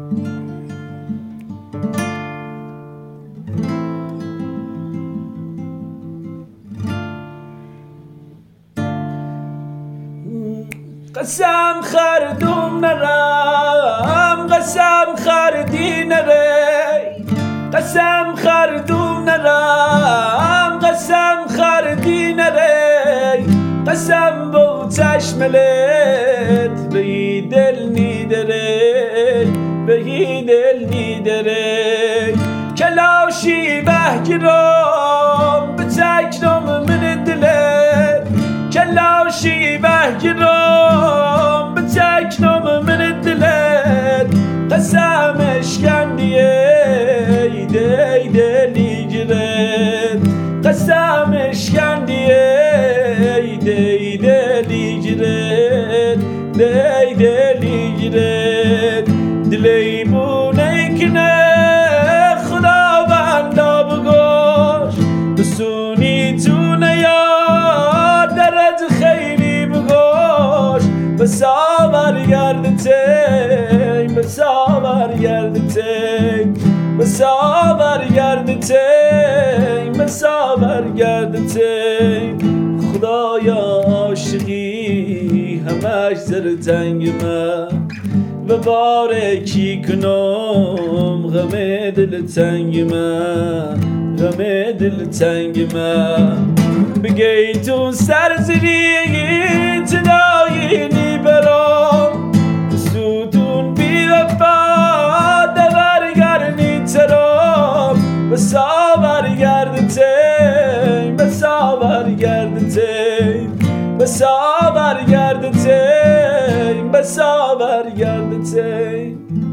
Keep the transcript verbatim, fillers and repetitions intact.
قسم خردم نرم قسم خردی نری قسم خردم نرم قسم خردی نری قسم با چشملت به دل نیدری به دل نیدری کلاشی بهگیرم به تکرم من دلت کلاشی بهگیرم به تکرم من دلت قسم اشکندیه دی دلی گیرد قسم اشکندیه دی دلی گیرد دی دلی گیرد دلی بونه کنه خداوندا بگوش بسونی تو نیاد درد خیلی بگوش بساور گردتی بساور گردتی بساور گردتی بساور گردتی خدایا عاشقی همش زر تنگ من و بارکی کنم غم دل تنگ من غم دل تنگ من بگی تو سر زیری تدایی برام سودون بی وفا دور گرنی ترام بساور گردتی بساور گردتی بساور گردتی بساور گردتی